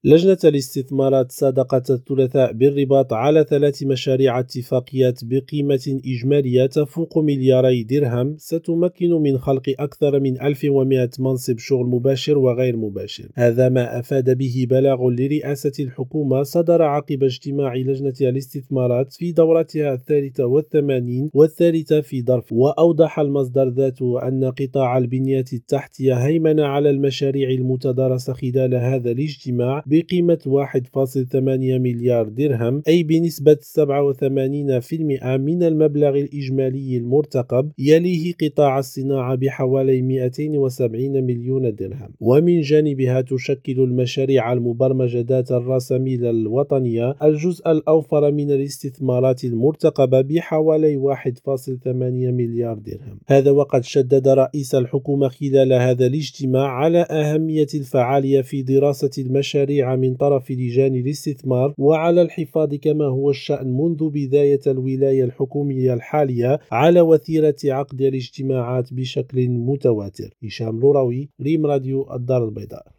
لجنة الاستثمارات صادقت الثلاثاء بالرباط على 3 مشاريع اتفاقيات بقيمة إجمالية تفوق ملياري درهم ستمكن من خلق أكثر من 1100 منصب شغل مباشر وغير مباشر. هذا ما أفاد به بلاغ لرئاسة الحكومة صدر عقب اجتماع لجنة الاستثمارات في دورتها 83 والثالثة في ظرف. وأوضح المصدر ذاته أن قطاع البنية التحتية هيمن على المشاريع المتدارسة خلال هذا الاجتماع بقيمة 1.8 مليار درهم، أي بنسبة 87% من المبلغ الإجمالي المرتقب. يليه قطاع الصناعة بحوالي 270 مليون درهم. ومن جانبها تشكل المشاريع المبرمجة ذات الرأسمال الوطنية الجزء الأوفر من الاستثمارات المرتقبة بحوالي 1.8 مليار درهم. هذا وقد شدد رئيس الحكومة خلال هذا الاجتماع على أهمية الفعالية في دراسة المشاريع من طرف لجان الاستثمار، وعلى الحفاظ كما هو الشأن منذ بداية الولاية الحكومية الحالية على وتيرة عقد الاجتماعات بشكل متواتر. هشام لوراوي، ريم راديو، الدار البيضاء.